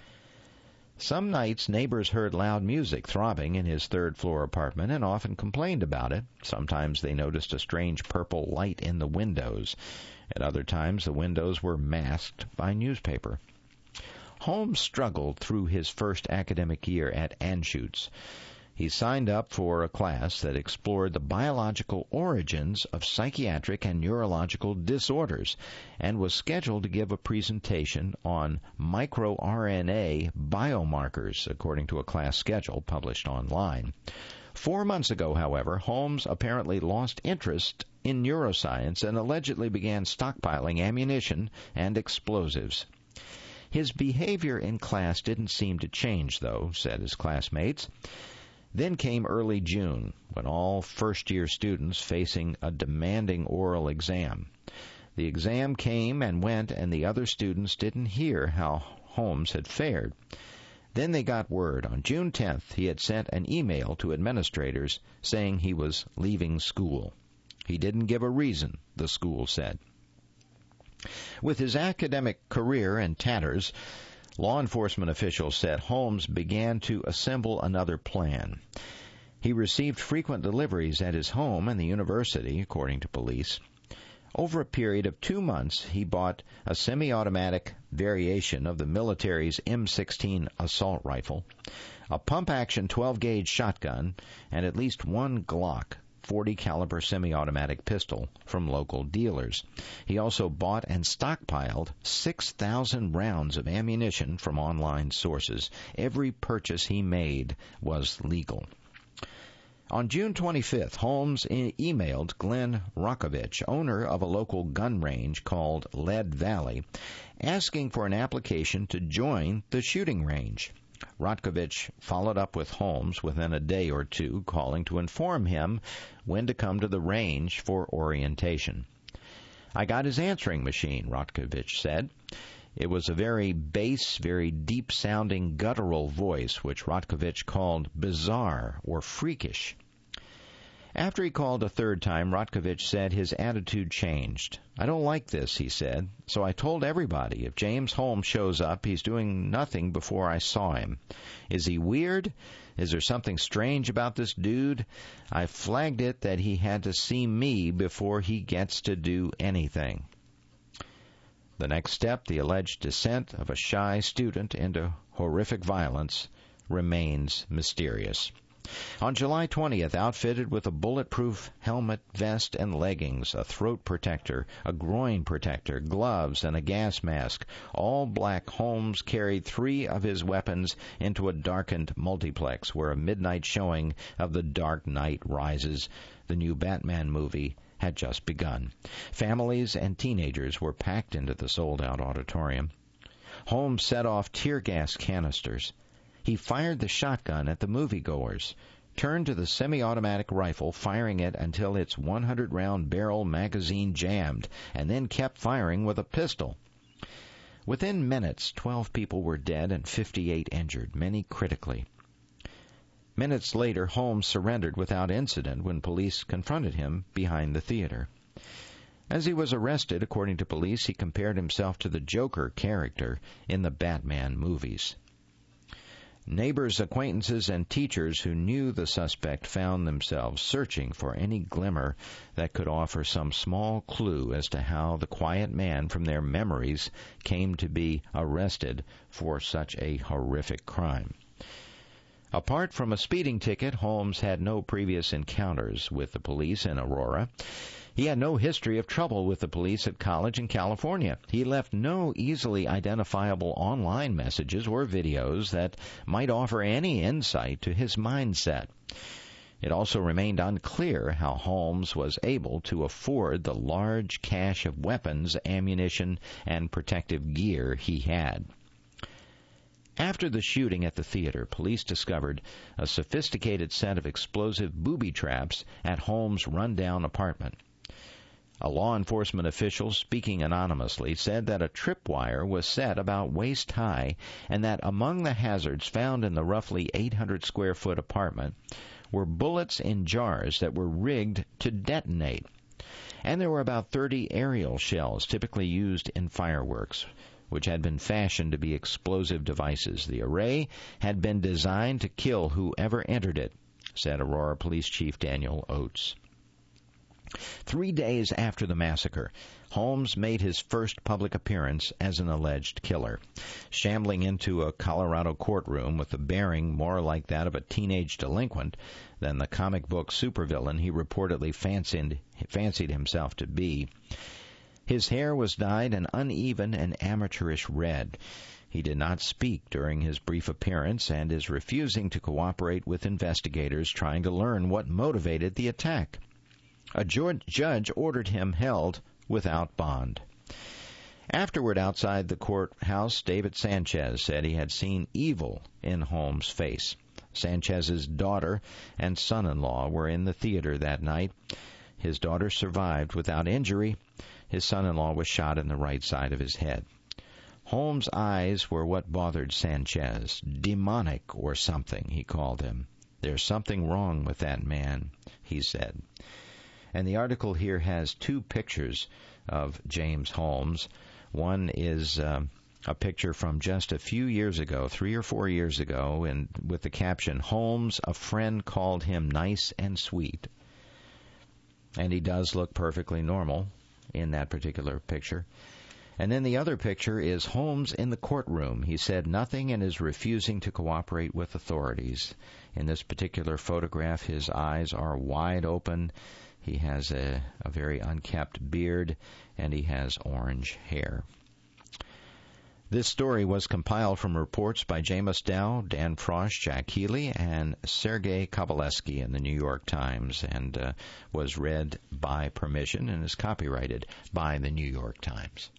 Some nights, neighbors heard loud music throbbing in his third-floor apartment and often complained about it. Sometimes they noticed a strange purple light in the windows. At other times, the windows were masked by newspaper. Holmes struggled through his first academic year at Anschutz. He signed up for a class that explored the biological origins of psychiatric and neurological disorders and was scheduled to give a presentation on microRNA biomarkers, according to a class schedule published online. 4 months ago, however, Holmes apparently lost interest in neuroscience and allegedly began stockpiling ammunition and explosives. His behavior in class didn't seem to change, though, said his classmates. Then came early June, when all first-year students facing a demanding oral exam. The exam came and went, and the other students didn't hear how Holmes had fared. Then they got word. On June 10th, he had sent an email to administrators saying he was leaving school. He didn't give a reason, the school said. With his academic career in tatters, law enforcement officials said Holmes began to assemble another plan. He received frequent deliveries at his home and the university, according to police. Over a period of 2 months, he bought a semi-automatic variation of the military's M16 assault rifle, a pump-action 12-gauge shotgun, and at least one Glock 40-caliber semi-automatic pistol from local dealers. He also bought and stockpiled 6,000 rounds of ammunition from online sources. Every purchase he made was legal. On June 25th, Holmes emailed Glenn Rokovich, owner of a local gun range called Lead Valley, asking for an application to join the shooting range. Rotkovich followed up with Holmes within a day or two, calling to inform him when to come to the range for orientation. I got his answering machine, Rotkovich said. It was a very bass, very deep-sounding guttural voice, which Rotkovich called bizarre or freakish. After he called a third time, Rotkovich said his attitude changed. "I don't like this," he said, "so I told everybody if James Holmes shows up, he's doing nothing before I saw him. Is he weird? Is there something strange about this dude? I flagged it that he had to see me before he gets to do anything." The next step, the alleged descent of a shy student into horrific violence, remains mysterious. On July 20th, outfitted with a bulletproof helmet, vest, and leggings, a throat protector, a groin protector, gloves, and a gas mask, all black, Holmes carried 3 of his weapons into a darkened multiplex where a midnight showing of The Dark Knight Rises, the new Batman movie, had just begun. Families and teenagers were packed into the sold-out auditorium. Holmes set off tear gas canisters. He fired the shotgun at the moviegoers, turned to the semi-automatic rifle, firing it until its 100-round barrel magazine jammed, and then kept firing with a pistol. Within minutes, 12 people were dead and 58 injured, many critically. Minutes later, Holmes surrendered without incident when police confronted him behind the theater. As he was arrested, according to police, he compared himself to the Joker character in the Batman movies. Neighbors, acquaintances, and teachers who knew the suspect found themselves searching for any glimmer that could offer some small clue as to how the quiet man from their memories came to be arrested for such a horrific crime. Apart from a speeding ticket, Holmes had no previous encounters with the police in Aurora. He had no history of trouble with the police at college in California. He left no easily identifiable online messages or videos that might offer any insight to his mindset. It also remained unclear how Holmes was able to afford the large cache of weapons, ammunition, and protective gear he had. After the shooting at the theater, police discovered a sophisticated set of explosive booby traps at Holmes' rundown apartment. A law enforcement official, speaking anonymously, said that a tripwire was set about waist high and that among the hazards found in the roughly 800-square-foot apartment were bullets in jars that were rigged to detonate. And there were about 30 aerial shells typically used in fireworks, which had been fashioned to be explosive devices. The array had been designed to kill whoever entered it, said Aurora Police Chief Daniel Oates. 3 days after the massacre, Holmes made his first public appearance as an alleged killer. Shambling into a Colorado courtroom with a bearing more like that of a teenage delinquent than the comic book supervillain he reportedly fancied himself to be. His hair was dyed an uneven and amateurish red. He did not speak during his brief appearance and is refusing to cooperate with investigators trying to learn what motivated the attack. A judge ordered him held without bond. Afterward, outside the courthouse, David Sanchez said he had seen evil in Holmes' face. Sanchez's daughter and son-in-law were in the theater that night. His daughter survived without injury. His son-in-law was shot in the right side of his head. Holmes' eyes were what bothered Sanchez. Demonic or something, he called him. There's something wrong with that man, he said. And the article here has 2 pictures of James Holmes. One is a picture from just a few years ago, 3 or 4 years ago, and with the caption, "Holmes, a friend called him nice and sweet." And he does look perfectly normal in that particular picture. And then the other picture is Holmes in the courtroom. He said nothing and is refusing to cooperate with authorities. In this particular photograph, his eyes are wide open. He has a very unkempt beard, and he has orange hair. This story was compiled from reports by James Dow, Dan Frosch, Jack Healy, and Sergei Kovaleski in the New York Times, and was read by permission and is copyrighted by the New York Times.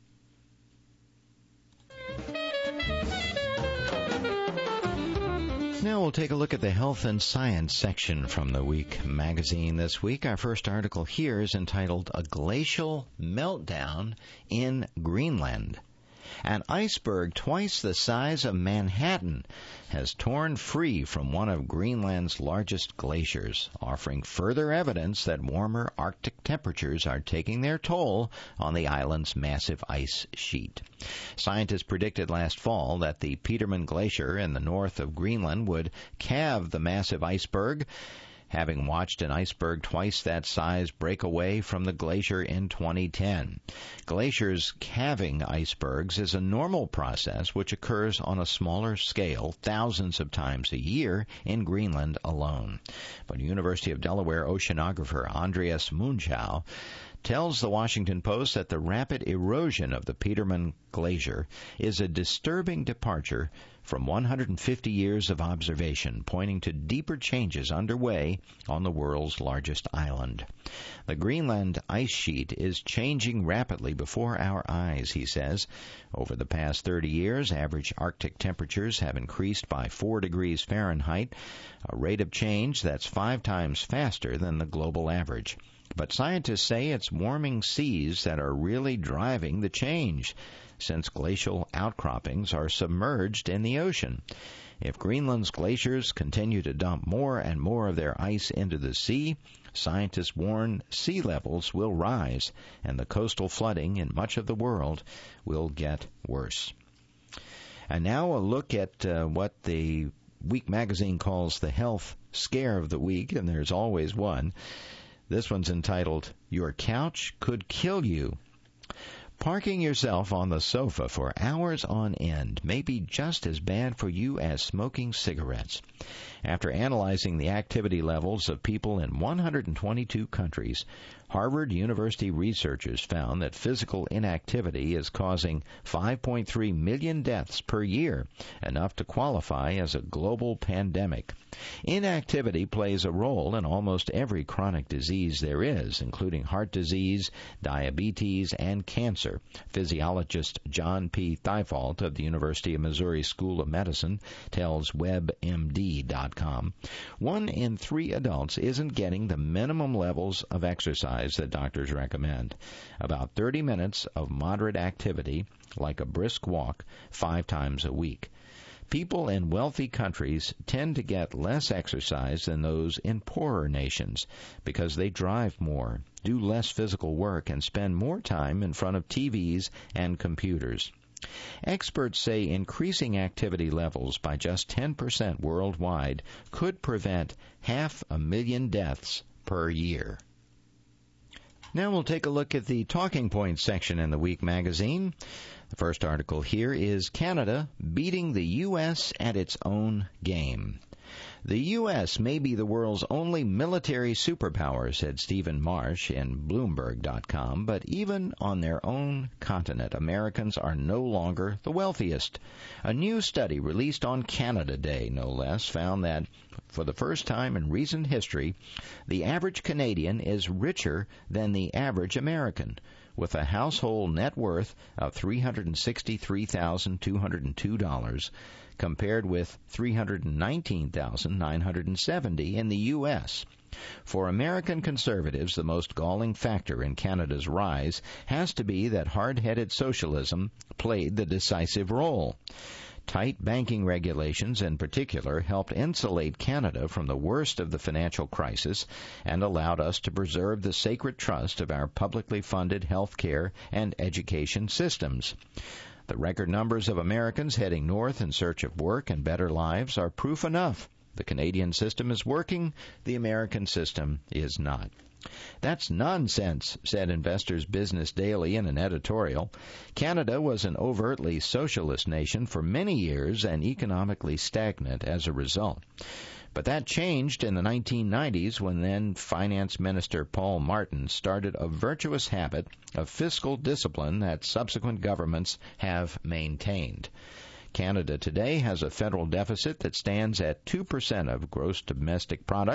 Now we'll take a look at the health and science section from the Week magazine this week. Our first article here is entitled "A Glacial Meltdown in Greenland." An iceberg twice the size of Manhattan has torn free from one of Greenland's largest glaciers, offering further evidence that warmer Arctic temperatures are taking their toll on the island's massive ice sheet. Scientists predicted last fall that the Petermann Glacier in the north of Greenland would calve the massive iceberg, having watched an iceberg twice that size break away from the glacier in 2010. Glaciers calving icebergs is a normal process which occurs on a smaller scale thousands of times a year in Greenland alone. But University of Delaware oceanographer Andreas Munchau tells the Washington Post that the rapid erosion of the Petermann Glacier is a disturbing departure from 150 years of observation, pointing to deeper changes underway on the world's largest island. The Greenland ice sheet is changing rapidly before our eyes, he says. Over the past 30 years, average Arctic temperatures have increased by 4 degrees Fahrenheit, a rate of change that's 5 times faster than the global average. But scientists say it's warming seas that are really driving the change, since glacial outcroppings are submerged in the ocean. If Greenland's glaciers continue to dump more and more of their ice into the sea, scientists warn sea levels will rise, and the coastal flooding in much of the world will get worse. And now a look at what the Week magazine calls the health scare of the week, and there's always one. This one's entitled, Your Couch Could Kill You. Parking yourself on the sofa for hours on end may be just as bad for you as smoking cigarettes. After analyzing the activity levels of people in 122 countries, Harvard University researchers found that physical inactivity is causing 5.3 million deaths per year, enough to qualify as a global pandemic. Inactivity plays a role in almost every chronic disease there is, including heart disease, diabetes, and cancer. Physiologist John P. Thibault of the University of Missouri School of Medicine tells WebMD.com, 1 in 3 adults isn't getting the minimum levels of exercise that doctors recommend. About 30 minutes of moderate activity, like a brisk walk, 5 times a week. People in wealthy countries tend to get less exercise than those in poorer nations because they drive more, do less physical work, and spend more time in front of TVs and computers. Experts say increasing activity levels by just 10% worldwide could prevent 500,000 deaths per year. Now we'll take a look at the talking points section in the Week magazine. The first article here is Canada beating the U.S. at its own game. The U.S. may be the world's only military superpower, said Stephen Marsh in Bloomberg.com, but even on their own continent, Americans are no longer the wealthiest. A new study released on Canada Day, no less, found that for the first time in recent history, the average Canadian is richer than the average American, with a household net worth of $363,202, compared with $319,970 in the U.S. For American conservatives, the most galling factor in Canada's rise has to be that hard-headed socialism played the decisive role. Tight banking regulations, in particular, helped insulate Canada from the worst of the financial crisis and allowed us to preserve the sacred trust of our publicly funded health care and education systems. The record numbers of Americans heading north in search of work and better lives are proof enough. The Canadian system is working, the American system is not. That's nonsense, said Investors Business Daily in an editorial. Canada was an overtly socialist nation for many years and economically stagnant as a result. But that changed in the 1990s when then Finance Minister Paul Martin started a virtuous habit of fiscal discipline that subsequent governments have maintained. Canada today has a federal deficit that stands at 2% of gross domestic product,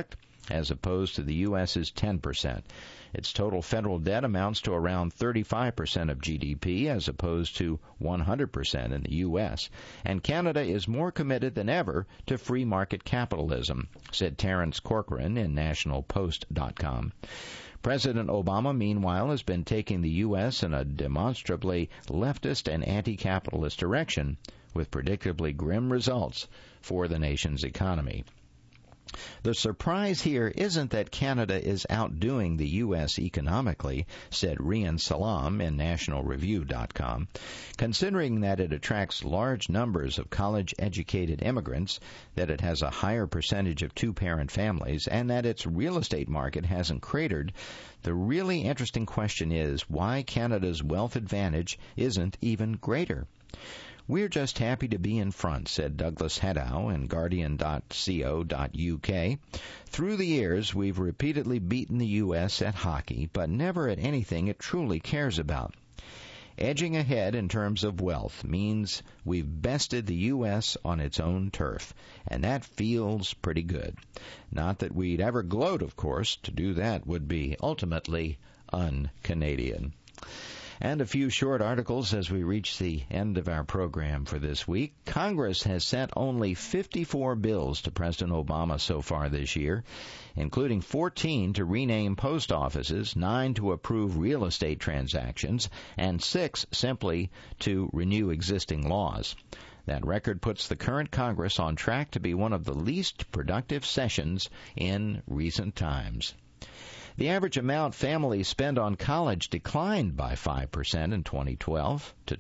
as opposed to the U.S.'s 10%. Its total federal debt amounts to around 35% of GDP as opposed to 100% in the U.S. And Canada is more committed than ever to free market capitalism, said Terence Corcoran in nationalpost.com. President Obama, meanwhile, has been taking the U.S. in a demonstrably leftist and anti-capitalist direction, with predictably grim results for the nation's economy. The surprise here isn't that Canada is outdoing the U.S. economically, said Rian Salam in nationalreview.com, considering that it attracts large numbers of college-educated immigrants, that it has a higher percentage of two-parent families, and that its real estate market hasn't cratered. The really interesting question is why Canada's wealth advantage isn't even greater. We're just happy to be in front, said Douglas Hadow in Guardian.co.uk. Through the years, we've repeatedly beaten the U.S. at hockey, but never at anything it truly cares about. Edging ahead in terms of wealth means we've bested the U.S. on its own turf, and that feels pretty good. Not that we'd ever gloat, of course. To do that would be ultimately un-Canadian. And a few short articles as we reach the end of our program for this week. Congress has sent only 54 bills to President Obama so far this year, including 14 to rename post offices, 9 to approve real estate transactions, and 6 simply to renew existing laws. That record puts the current Congress on track to be one of the least productive sessions in recent times. The average amount families spend on college declined by 5% in 2012 to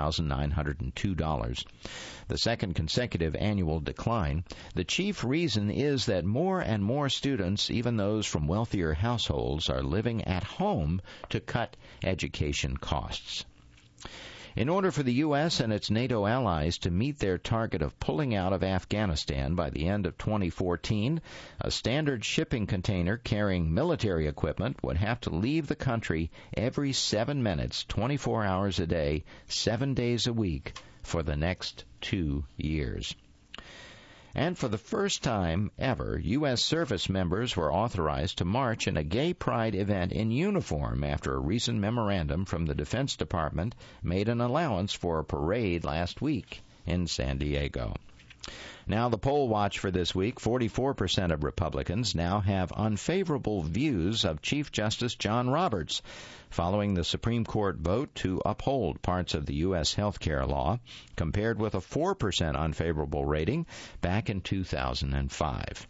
$20,902. The second consecutive annual decline. The chief reason is that more and more students, even those from wealthier households, are living at home to cut education costs. In order for the U.S. and its NATO allies to meet their target of pulling out of Afghanistan by the end of 2014, a standard shipping container carrying military equipment would have to leave the country every 7 minutes, 24 hours a day, 7 days a week for the next 2 years. And for the first time ever, U.S. service members were authorized to march in a gay pride event in uniform after a recent memorandum from the Defense Department made an allowance for a parade last week in San Diego. Now, the poll watch for this week, 44% of Republicans now have unfavorable views of Chief Justice John Roberts, following the Supreme Court vote to uphold parts of the U.S. health care law, compared with a 4% unfavorable rating back in 2005.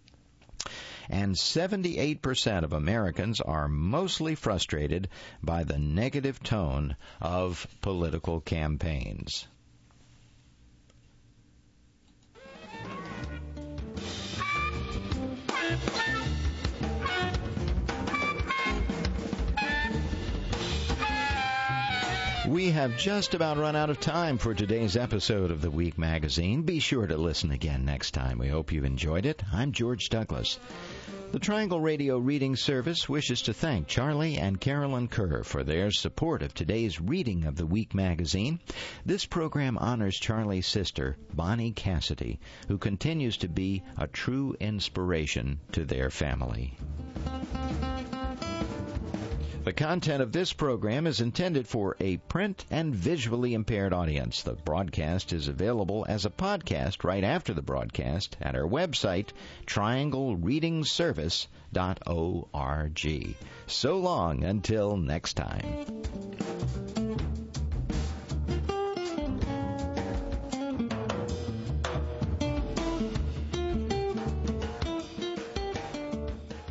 And 78% of Americans are mostly frustrated by the negative tone of political campaigns. We have just about run out of time for today's episode of the Week Magazine. Be sure to listen again next time. We hope you've enjoyed it. I'm George Douglas. The Triangle Radio Reading Service wishes to thank Charlie and Carolyn Kerr for their support of today's reading of the Week Magazine. This program honors Charlie's sister, Bonnie Cassidy, who continues to be a true inspiration to their family. The content of this program is intended for a print and visually impaired audience. The broadcast is available as a podcast right after the broadcast at our website, trianglereadingservice.org. So long until next time.